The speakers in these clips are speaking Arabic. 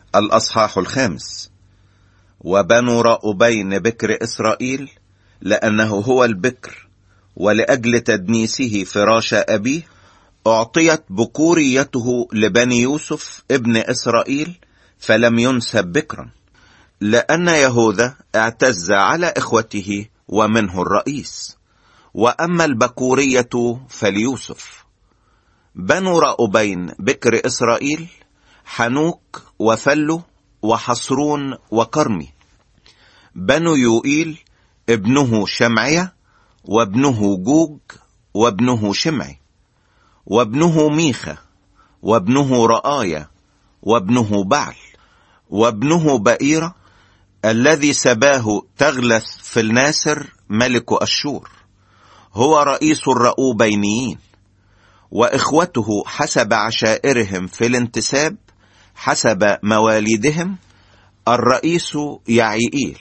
الأصحاح 5. وبنو رأوبين بكر إسرائيل، لأنه هو البكر ولأجل تدنيسه فراش أبيه، أعطيت بكوريته لبني يوسف ابن إسرائيل، فلم ينسب بكرا، لأن يهوذا اعتز على إخوته ومنه الرئيس، وأما البكورية فليوسف. بنو رأوبين بكر إسرائيل: حنوك وفلو وحصرون وكرمي. بنو يوئيل: ابنه شمعية وابنه جوج وابنه شمعي وابنه ميخا وابنه رآيا وابنه بعل وابنه بئيرة الذي سباه تغلث في الناسر ملك أشور، هو رئيس الرأوبينيين. وإخوته حسب عشائرهم في الانتساب حسب مواليدهم: الرئيس يعيئيل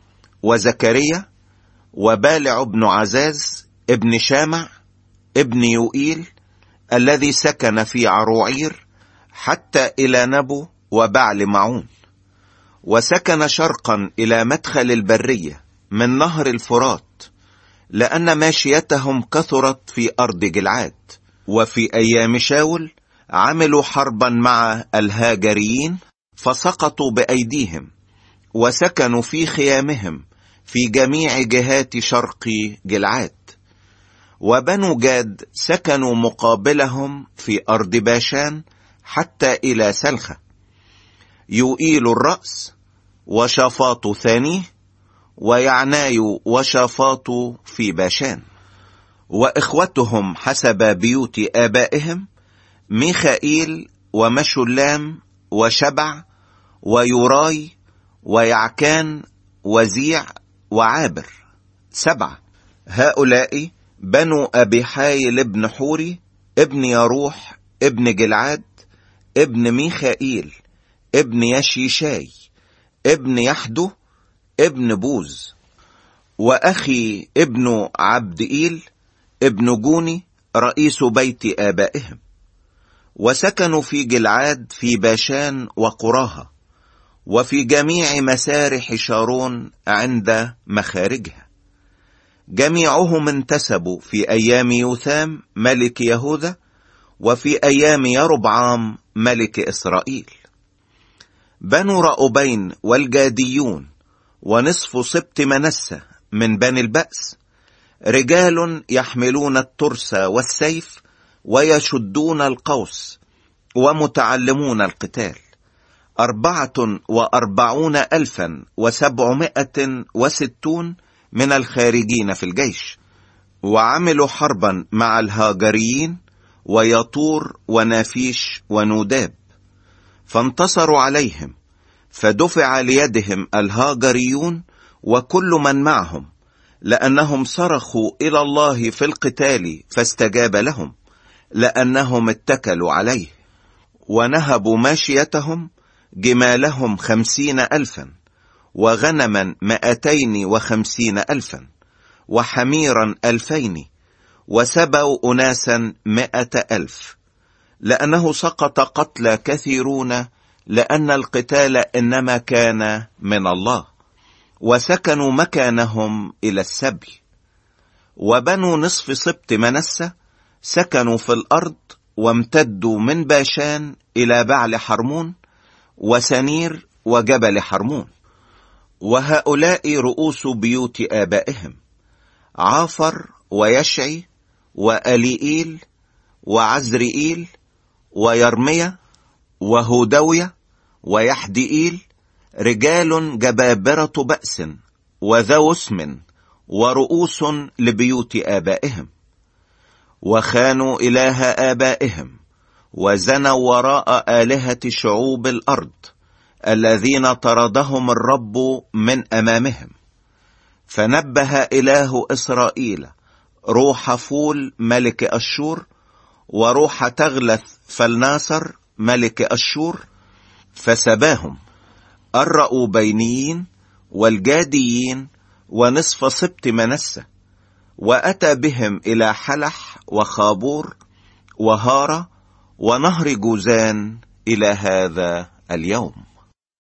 وزكريا وبالع بن عزاز ابن شامع ابن يوئيل الذي سكن في عروعير حتى إلى نبو وبعل معون، وسكن شرقا إلى مدخل البرية من نهر الفرات، لأن ماشيتهم كثرت في أرض جلعاد. وفي أيام شاول عملوا حربا مع الهاجريين فسقطوا بأيديهم، وسكنوا في خيامهم في جميع جهات شرق جلعاد. وبنو جاد سكنوا مقابلهم في أرض باشان حتى إلى سلخة. يوئيل الرأس وشافاط ثانيه ويعناي وشافاط في باشان. وإخوتهم حسب بيوت آبائهم: ميخائيل ومشلام وشبع ويوراي ويعكان وزيع وعابر، 7. هؤلاء بنو أبي حايل ابن حوري ابن يروح ابن جلعاد ابن ميخائيل ابن يشيشاي ابن يحدو ابن بوز، وأخي ابن عبدئيل ابن جوني رئيس بيت آبائهم. وسكنوا في جلعاد في باشان وقراها، وفي جميع مسارح شارون عند مخارجها. جميعهم انتسبوا في أيام يوثام ملك يهوذا وفي أيام يربعام ملك إسرائيل. بنو رأوبين والجاديون ونصف سبط منسى من بني البأس: رجال يحملون الترس والسيف ويشدون القوس ومتعلمون القتال، 44,760 من الخارجين في الجيش. وعملوا حربا مع الهاجريين ويطور ونافيش ونوداب، فانتصروا عليهم، فدفع ليدهم الهاجريون وكل من معهم، لأنهم صرخوا إلى الله في القتال فاستجاب لهم، لأنهم اتكلوا عليه. ونهبوا ماشيتهم: جمالهم 50,000 وغنما 250,000 وحميرا 2,000 وسبوا أناسا 100,000، لأنه سقط قتلى كثيرون، لأن القتال إنما كان من الله، وسكنوا مكانهم إلى السبي. وبنو نصف سبط منسى سكنوا في الأرض، وامتدوا من باشان إلى بعل حرمون وسنير وجبل حرمون. وهؤلاء رؤوس بيوت آبائهم: عافر ويشعي وأليئيل وعزرئيل ويرميا وهودوية ويحدئيل، رجال جبابرة بأس وذو اسم ورؤوس لبيوت آبائهم. وخانوا إله آبائهم وزنوا وراء آلهة شعوب الأرض الذين طردهم الرب من أمامهم. فنبه إله إسرائيل روح فول ملك أشور وروح تغلث فالناصر ملك أشور، فسباهم الرأوبينيين والجاديين ونصف سبط منسى، وأتى بهم إلى حلح وخابور وهارة ونهر جوزان إلى هذا اليوم.